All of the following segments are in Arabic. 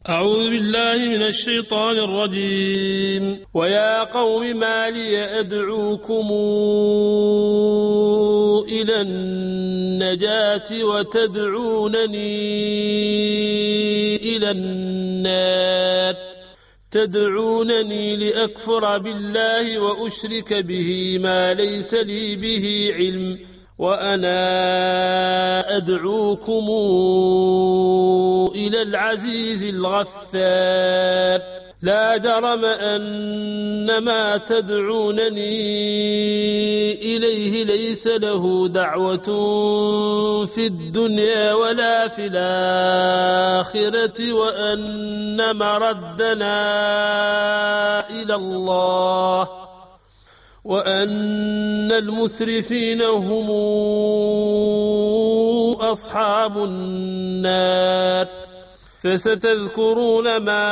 أعوذ بالله من الشيطان الرجيم. ويا قوم ما لي أدعوكم إلى النجاة وتدعونني إلى النار تدعونني لأكفر بالله وأشرك به ما ليس لي به علم وأنا أدعوكم إلى العزيز الغفار لا جرم أن ما تدعونني إليه ليس له دعوة في الدنيا ولا في الآخرة وأن مردنا إلى الله وأن المسرفين هم أصحاب النار فستذكرون ما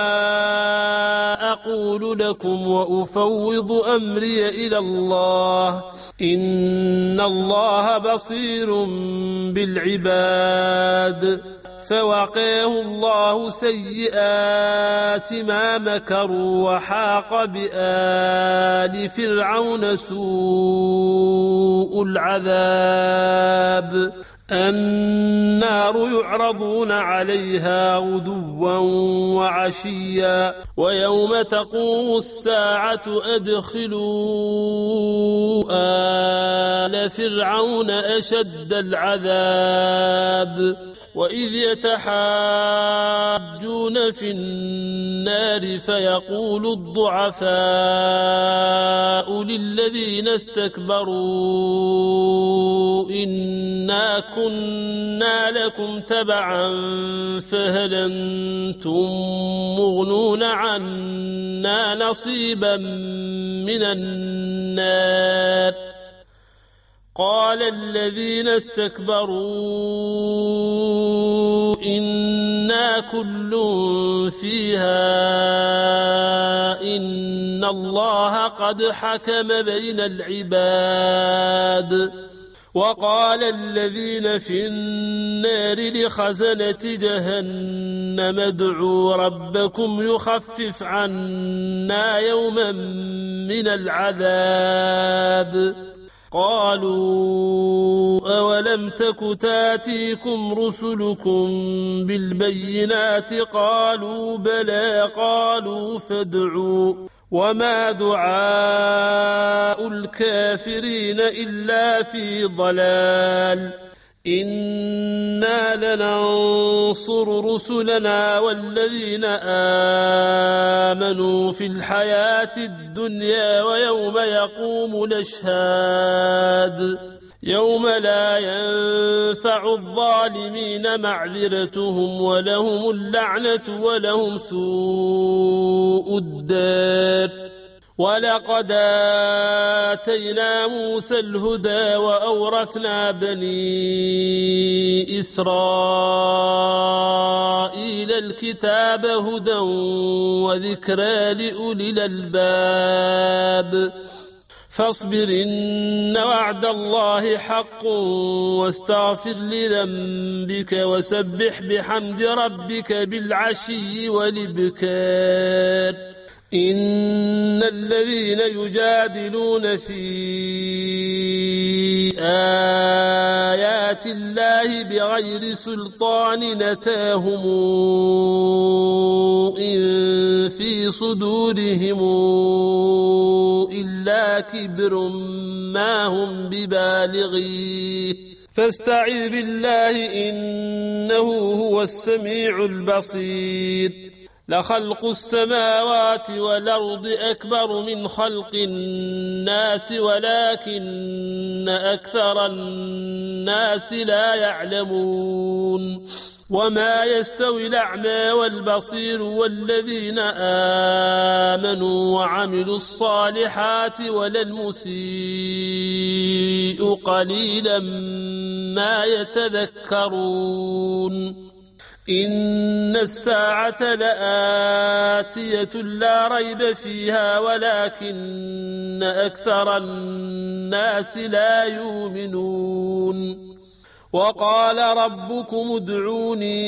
أقول لكم وأفوض أمري إلى الله إن الله بصير بالعباد فوقاه الله سيئات ما مكروا وحاق بآل فرعون سوء العذاب النار يعرضون عليها غدوا وعشيا ويوم تقوم الساعة أدخلوا آل فرعون أشد العذاب وإذ يتحاجون في النار فيقول الضعفاء للذين استكبروا إنا كنا لكم تبعا فهل أنتم مغنون عنا نصيبا من النار قال الذين استكبروا إنا كل فيها إن الله قد حكم بين العباد وقال الذين في النار لخزنة جهنم ادعوا ربكم يخفف عنا يوما من العذاب قالوا أولم تك تاتيكم رسلكم بالبينات قالوا بلى قالوا فادعوا وما دعاء الكافرين إلا في ضلال إنا لننصر رسلنا والذين آمنوا في الحياة الدنيا ويوم يقوم الأشهاد يوم لا ينفع الظالمين معذرتهم ولهم اللعنة ولهم سوء الدار ولقد آتينا موسى الهدى وأورثنا بني إسرائيل الكتاب هدى وذكرى لأولي الألباب فاصبر إن وعد الله حق واستغفر لذنبك وسبح بحمد ربك بالعشي والإبكار إن الذين يجادلون في آيات الله بغير سلطان نتاهم إن في صدورهم إلا كبر ما هم ببالغيه فاستعذ بالله إنه هو السميع البصير لخلق السماوات والأرض أكبر من خلق الناس ولكن أكثر الناس لا يعلمون وما يستوي الأعمى والبصير والذين آمنوا وعملوا الصالحات ولا المسيء قليلا ما يتذكرون إن الساعة لآتية لا ريب فيها ولكن أكثر الناس لا يؤمنون وقال ربكم ادعوني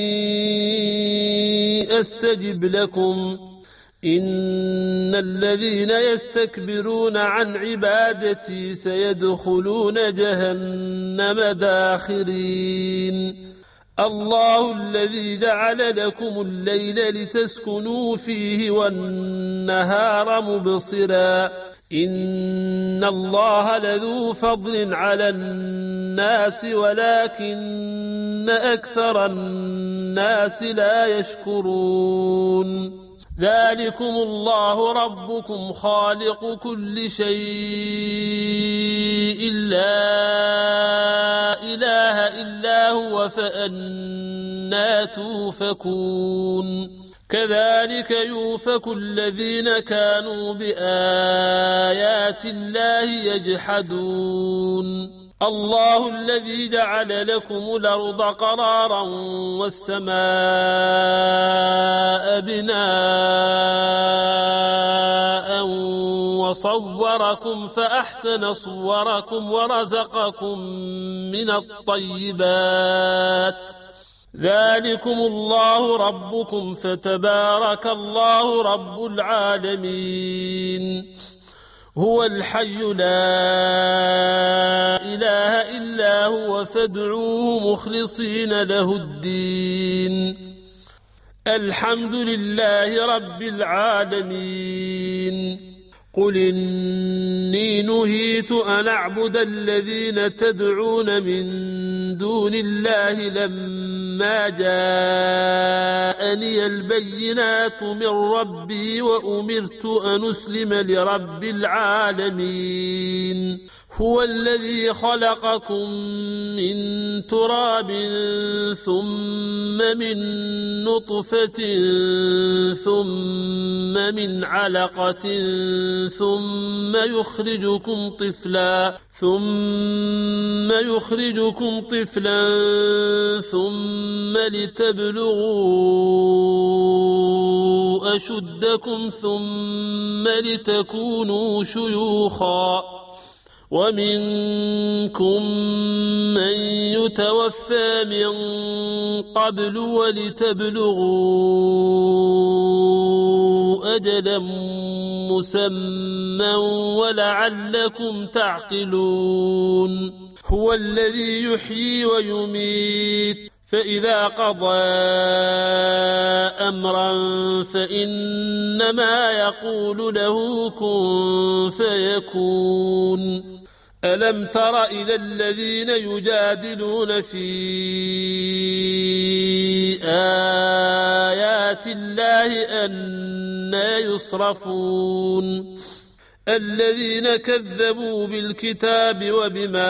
أستجب لكم إن الذين يستكبرون عن عبادتي سيدخلون جهنم داخرين الله الذي جعل لكم الليل لتسكنوا فيه والنهار مبصرا إن الله لذو فضل على الناس ولكن أكثر الناس لا يشكرون ذلكم الله ربكم خالق كل شيء لا إله إلا هو فأنى توفكون كذلك يؤفك الذين كانوا بآيات الله يجحدون الله الذي جعل لكم الأرض قرارا والسماء بناء وصوركم فأحسن صوركم ورزقكم من الطيبات ذلكم الله ربكم فتبارك الله رب العالمين هو الحي لا إله إلا هو فادعوه مخلصين له الدين الحمد لله رب العالمين قل إني نهيت أن أعبد الذين تدعون من دون الله لما جاءني البينات من ربي وأمرت أن أسلم لرب العالمين هو الذي خلقكم من تراب ثم من نطفة ثم من علقة ثم يخرجكم طفلا ثم لتبلغوا أشدكم ثم لتكونوا شيوخا ومنكم من يتوفى من قبل ولتبلغوا أجلا مسمى ولعلكم تعقلون هو الذي يحيي ويميت فإذا قضى أمرا فإنما يقول له كن فيكون ألم تر إلى الذين يجادلون في آيات الله أنى يصرفون الذين كذبوا بالكتاب وبما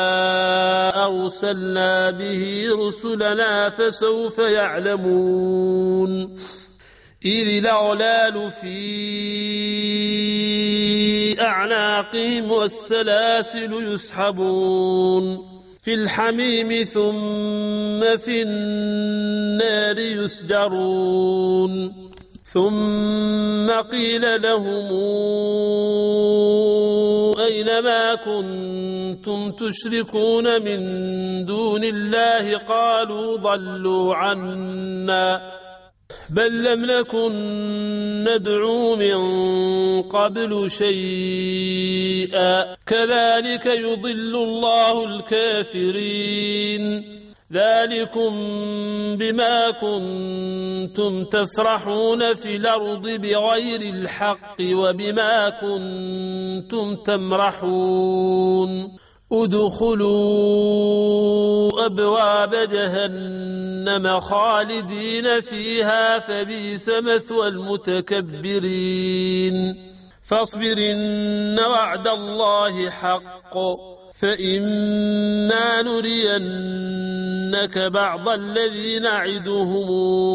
أرسلنا به رسلنا فسوف يعلمون إذ الأغلال في أعناقهم والسلاسل يسحبون في الحميم ثم في النار يسجرون ثم قيل لهم أين ما كنتم تشركون من دون الله قالوا ضلوا عنا بل لم نكن ندعو من قبل شيئا كذلك يضل الله الكافرين ذلكم بما كنتم تفرحون في الأرض بغير الحق وبما كنتم تمرحون ادخلوا أبواب جهنم خالدين فيها فبئس مثوى المتكبرين فاصبر إن وعد الله حق فإما نرينك بعض الذي نعدهم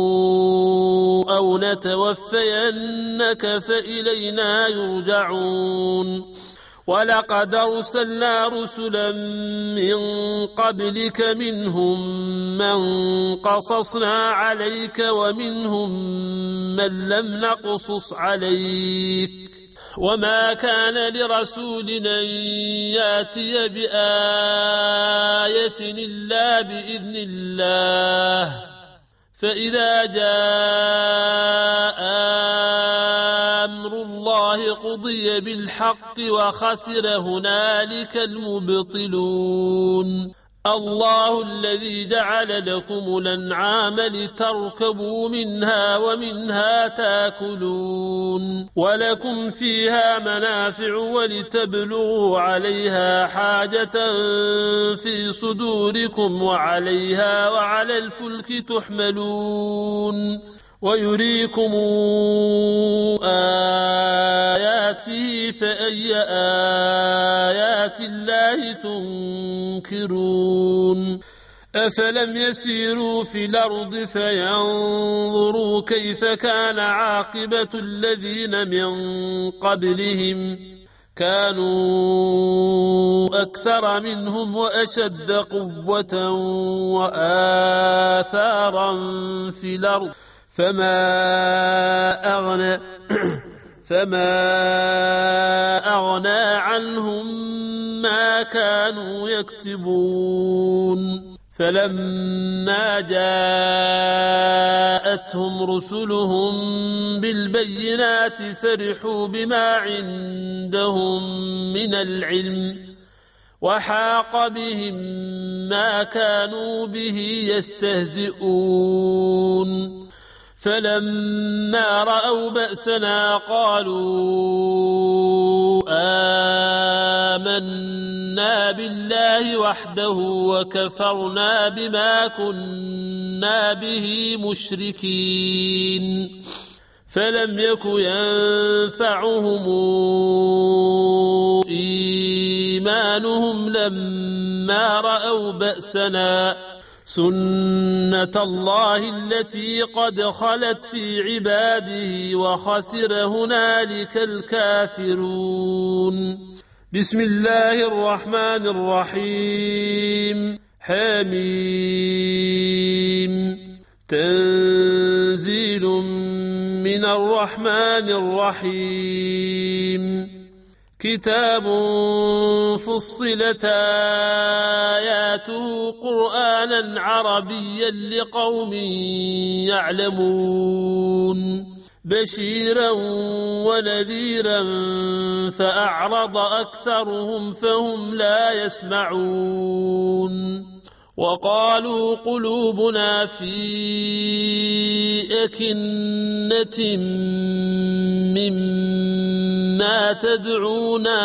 أو نتوفينك فإلينا يرجعون ولقد أرسلنا رسلا من قبلك منهم من قصصنا عليك ومنهم من لم نقصص عليك وما كان لرسول أن يأتي بآية إلا بإذن الله فإذا جاء أمر الله قضي بالحق وخسر هنالك المبطلون الله الذي جعل لكم الأنعام لتركبوا منها ومنها تاكلون ولكم فيها منافع ولتبلغوا عليها حاجة في صدوركم وعليها وعلى الفلك تحملون ويريكم آياته فأي آيات الله تنكرون أفلم يسيروا في الأرض فينظروا كيف كان عاقبة الذين من قبلهم كانوا أكثر منهم وأشد قوة وآثارا في الأرض فما أغنى عنهم ما كانوا يكسبون فلما جاءتهم رسلهم بالبينات فرحوا بما عندهم من العلم وحاق بهم ما كانوا به يستهزئون فلما رأوا بأسنا قالوا آمنا بالله وحده وكفرنا بما كنا به مشركين فلم يك ينفعهم إيمانهم لما رأوا بأسنا سنة الله التي قد خلت في عباده وخسر هنالك الكافرون بسم الله الرحمن الرحيم حميم تنزيل من الرحمن الرحيم كتاب فصلت آياته قرآنا عربيا لقوم يعلمون بشيرا ونذيرا فأعرض أكثرهم فهم لا يسمعون وقالوا قلوبنا في أكنة مما تدعونا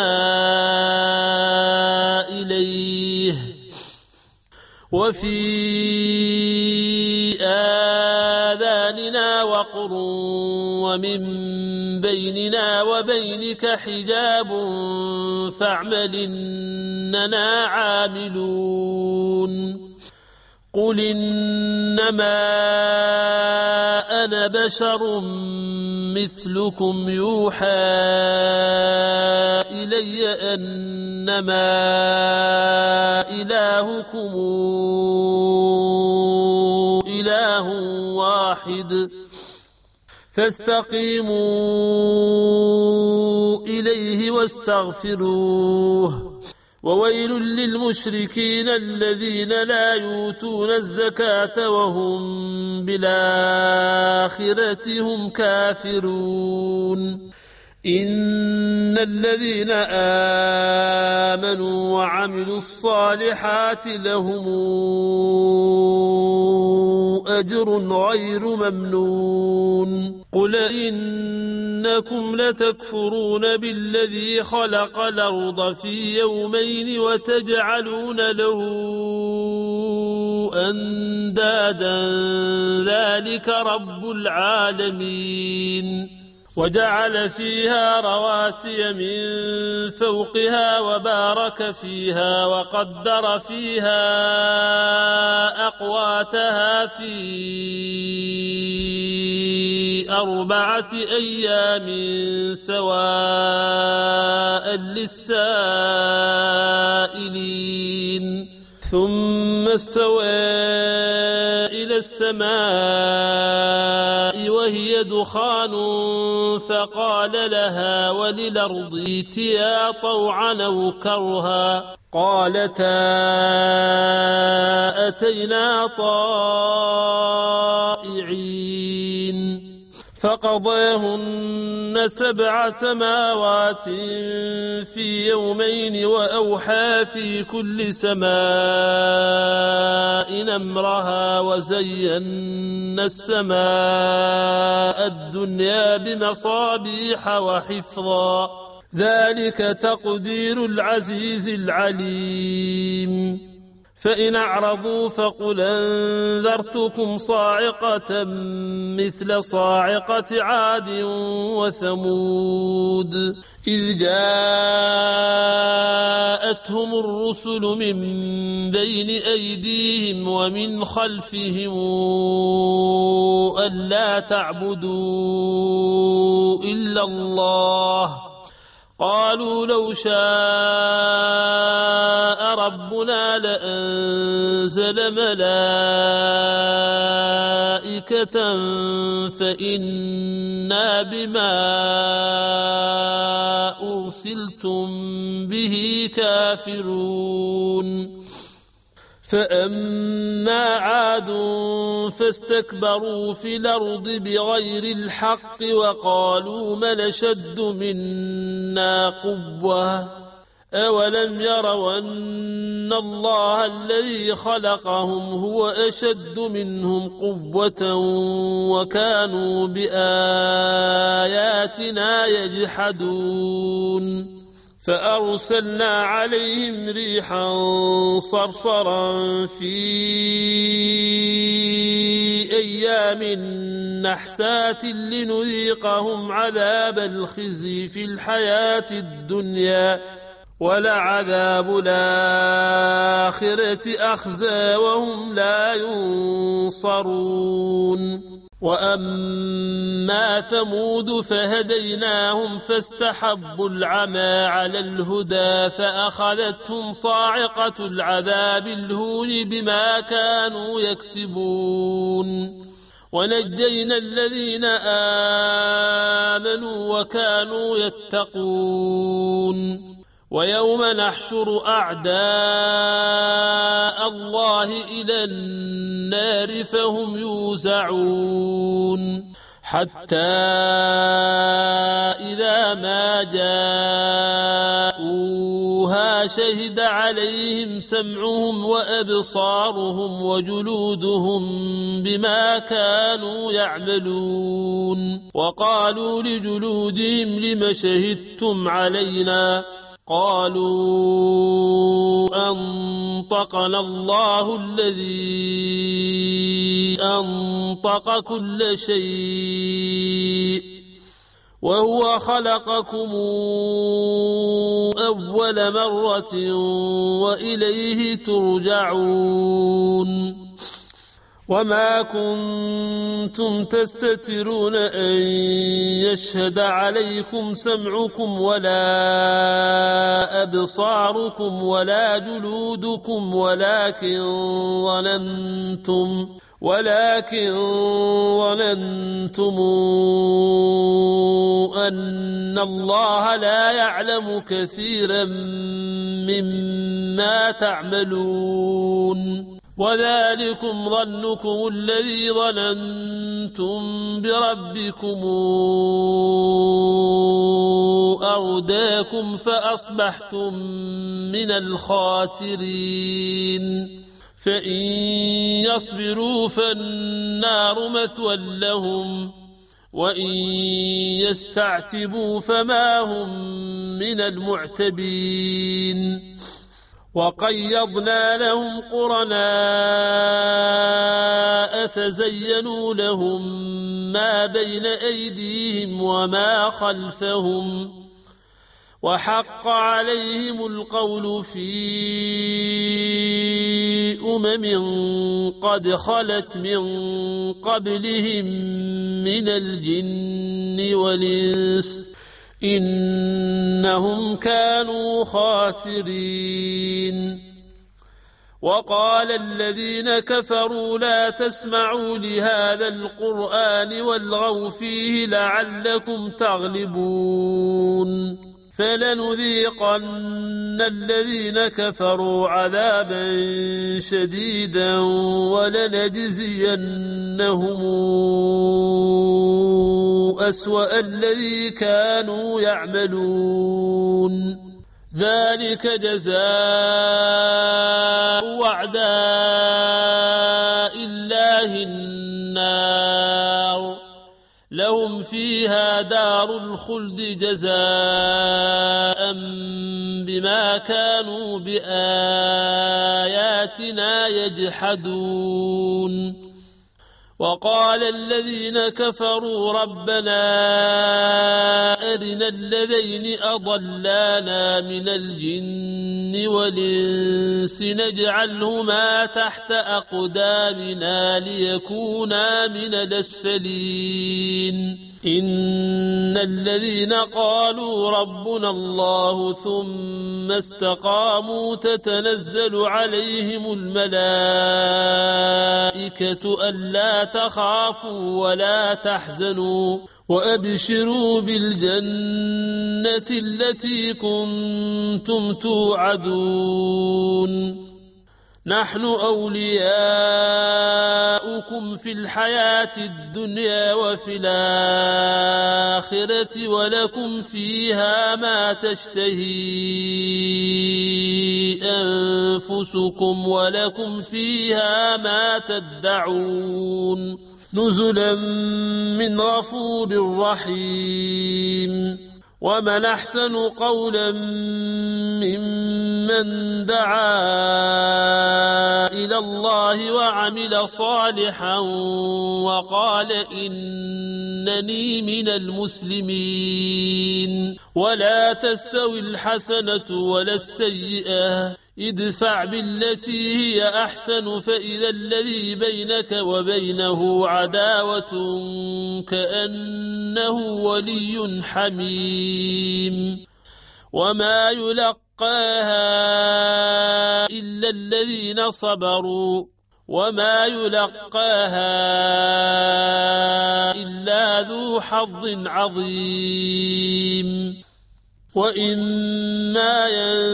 إليه وفي آذاننا وقر ومن بيننا وبينك حجاب فاعمل إننا عاملون قل إنما أنا بشر مثلكم يوحى إلي أنما إلهكم إله واحد فاستقيموا إليه واستغفروه وويل للمشركين الذين لا يؤتون الزكاة وهم بالآخرة هم كافرون إن الذين آمنوا وعملوا الصالحات لهم أجر غير ممنون قل إنكم لتكفرون بالذي خلق الأرض في يومين وتجعلون له أندادا ذلك رب العالمين وجعل فيها رواسي من فوقها وبارك فيها وقدر فيها أقواتها في 4 أيام سواء للسائلين ثم استوى إلى السماء وهي دخان فقال لها وللأرض ائتيا طوعا أو كرها قالتا أتينا طائعين فقضاهن 7 سماوات في يومين وأوحى في كل سماء أمرها وزينا السماء الدنيا بمصابيح وحفظا ذلك تقدير العزيز العليم فإن أعرضوا فقل أنذرتكم صاعقة مثل صاعقة عاد وثمود إذ جاءتهم الرسل من بين أيديهم ومن خلفهم ألا تعبدوا إلا الله قالوا لو شاء ربنا لأنزل ملائكة فإنا بما أرسلتم به كافرون فأما عاد فاستكبروا في الأرض بغير الحق وقالوا من أشد منا قوة أولم يروا أن الله الذي خلقهم هو أشد منهم قوة وكانوا بآياتنا يجحدون فأرسلنا عليهم ريحا صرصرا في أيام نحسات لنذيقهم عذاب الخزي في الحياة الدنيا ولعذاب الآخرة أخزى وهم لا ينصرون وأما ثمود فهديناهم فاستحبوا العمى على الهدى فأخذتهم صاعقة العذاب الهون بما كانوا يكسبون ونجينا الذين آمنوا وكانوا يتقون ويوم نحشر أعداء الله إلى النار فهم يوزعون حتى إذا ما جاءوها شهد عليهم سمعهم وأبصارهم وجلودهم بما كانوا يعملون وقالوا لجلودهم لم شهدتم علينا قالوا أنطقنا الله الذي أنطق كل شيء وهو خلقكم أول مرة وإليه ترجعون وما كنتم تستترون أن يشهد عليكم سمعكم ولا أبصاركم ولا جلودكم ولكن ظننتم أن الله لا يعلم كثيرا مما تعملون وذلكم ظنكم الذي ظننتم بربكم أرداكم فأصبحتم من الخاسرين فإن يصبروا فالنار مثوى لهم وإن يستعتبوا فما هم من المعتبين وقيضنا لهم قرناء فزينوا لهم ما بين أيديهم وما خلفهم وحق عليهم القول في قد خلت من قبلهم من الجن والإنس إنهم كانوا خاسرين وقال الذين كفروا لا تسمعوا لهذا القرآن والغوا فيه لعلكم تغلبون فلنذيقن الذين كفروا عذابا شديدا ولنجزينهم أسوأ الذي كانوا يعملون ذلك جزاء أعداء الله النار لهم فيها دار الخلد جزاء بما كانوا بآياتنا يجحدون وقال الذين كفروا ربنا أرنا الذين أضلانا من الجن والإنس نجعلهما تحت أقدامنا ليكونا من الأسفلين إن الذين قالوا ربنا الله ثم استقاموا تتنزل عليهم الملائكة ألا تخافوا ولا تحزنوا وأبشروا بالجنة التي كنتم توعدون نحن أولياؤكم في الحياة الدنيا وفي الآخرة ولكم فيها ما تشتهي أنفسكم ولكم فيها ما تدعون نزلا من غفور رحيم ومن أحسن قولا ممن دعا إلى الله وعمل صالحا وقال إنني من المسلمين ولا تستوي الحسنة ولا السيئة ادفع بالتي هي أحسن فإذا الذي بينك وبينه عداوة كأنه ولي حميم وما يلقاها إلا الذين صبروا وما يلقاها إلا ذو حظ عظيم وإما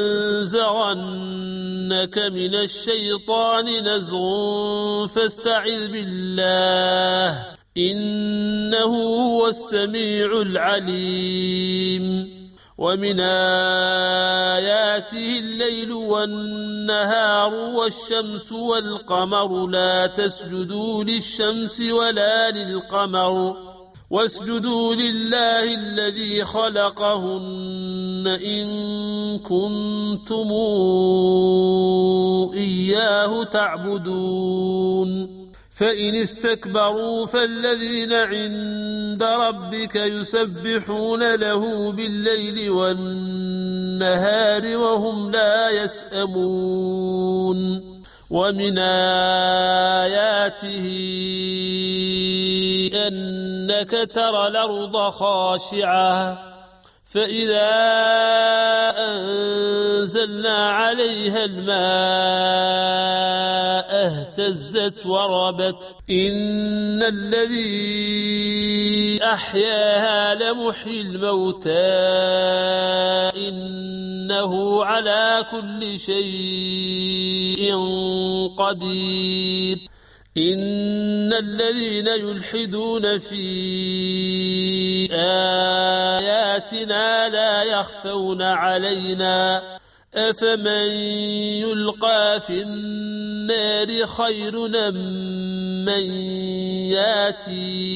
ينزغنك من الشيطان نزغ فاستعذ بالله إنه هو السميع العليم ومن آياته الليل والنهار والشمس والقمر لا تسجدوا للشمس ولا للقمر واسجدوا لله الذي خلقهن إن كنتم إياه تعبدون فإن استكبروا فالذين عند ربك يسبحون له بالليل والنهار وهم لا يسأمون ومن آياته أنك ترى الأرض خاشعة فإذا أنزلنا عليها الماء اهتزت وربت إن الذي أحياها لمحيي الموتى إنه على كل شيء قدير إن الذين يلحدون في آياتنا لا يخفون علينا أفمن يلقى في النار خير أم من ياتي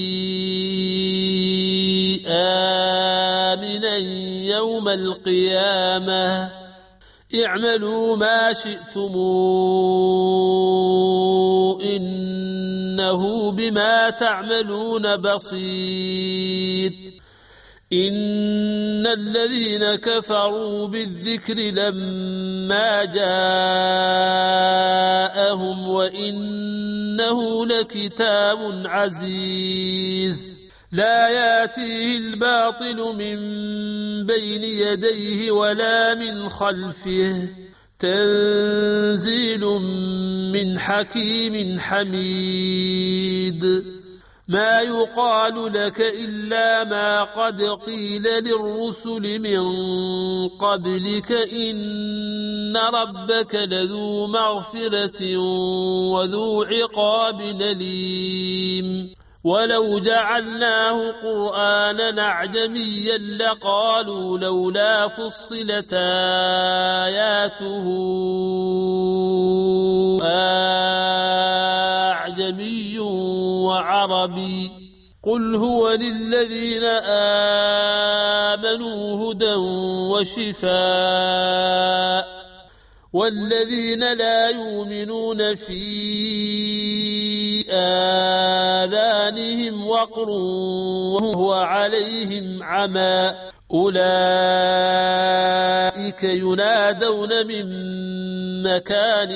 آمنا يوم القيامة اعملوا ما شئتم إنه بما تعملون بصير إن الذين كفروا بالذكر لما جاءهم وإنه لكتاب عزيز لا ياتيه الباطل من بين يديه ولا من خلفه تنزيل من حكيم حميد ما يقال لك إلا ما قد قيل للرسل من قبلك إن ربك لذو مغفرة وذو عقاب أليم ولو جعلناه قرآنا أعجميا لقالوا لولا فصلت آياته أعجمي وعربي قل هو للذين آمنوا هدى وشفاء والذين لا يؤمنون في آذانهم وقر وهو عليهم عمى أولئك ينادون من مكان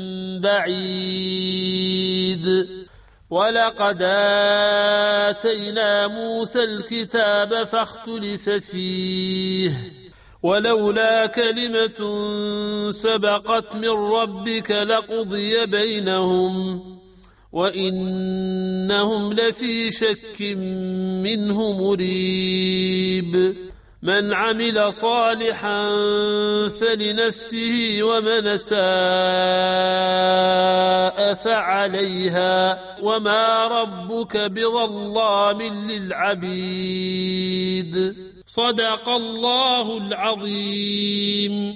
بعيد ولقد آتينا موسى الكتاب فاختلف فيه ولولا كلمة سبقت من ربك لقضي بينهم وإنهم لفي شك منه مريب من عمل صالحا فلنفسه ومن ساء فعليها وما ربك بظلام للعبيد صدق الله العظيم.